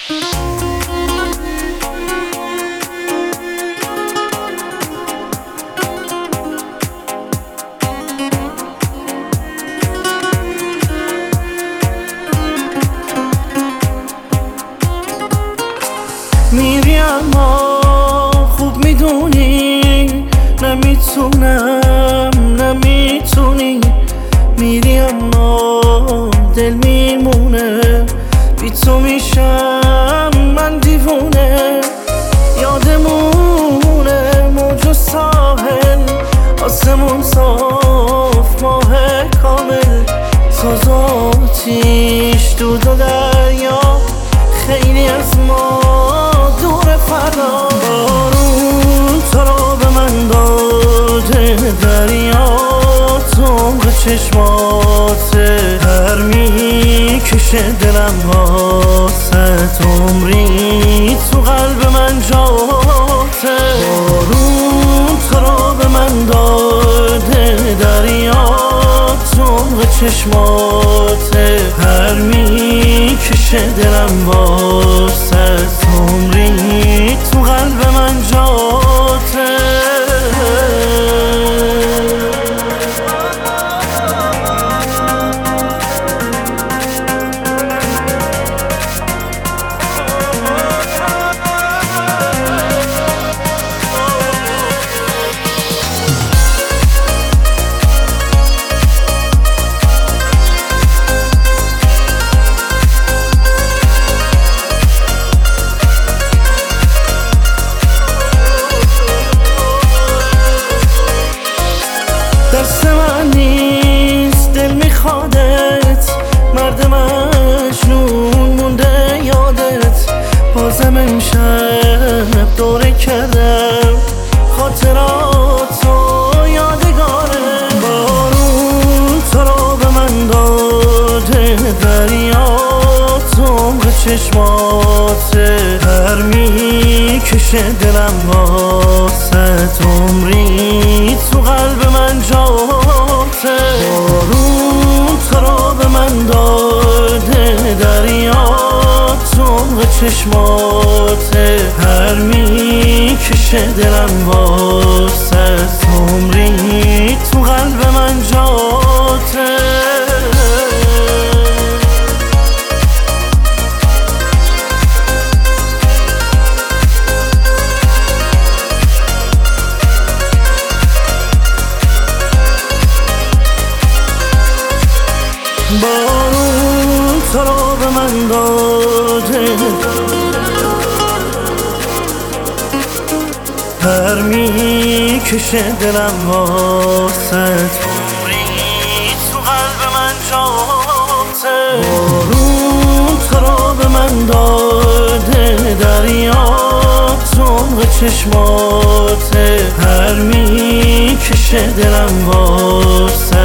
میری اما خوب میدونی نمیتونی میری اما دل میمونه بی تو میشم من دیوونه یادمونه موج و ساحل آسمون صاف ماه کامل ساز و آتیش دود و دریا خیلی از ما دور فردا بارون تو رو به من داده دریا عمق چشماته هر میکشه دلم واسه عمری تو قلب من جاته بارون تو رو به من داده دریا عمق چشماته هر میکشه دلم واسه عمری تو قلب من جاته دست من نیست دل میخوادت مرد مجنون مونده یادت بازم امشب دوره کردم خاطراتو یادگاره بارون تو رو به من داده دریا عمق چشماته هر میکشه دلم واسه عمری تو قلب من جاته بارون تو رو به من داده دریا عمق چشماته هر میکشه دلم واسه عمری تو قلب من جاته بارون تو رو به من داده هر میکشه دلم واسه عمری تو قلب من جاته بارون تو رو به من داده دریا عمق چشماته هر میکشه دلم واسه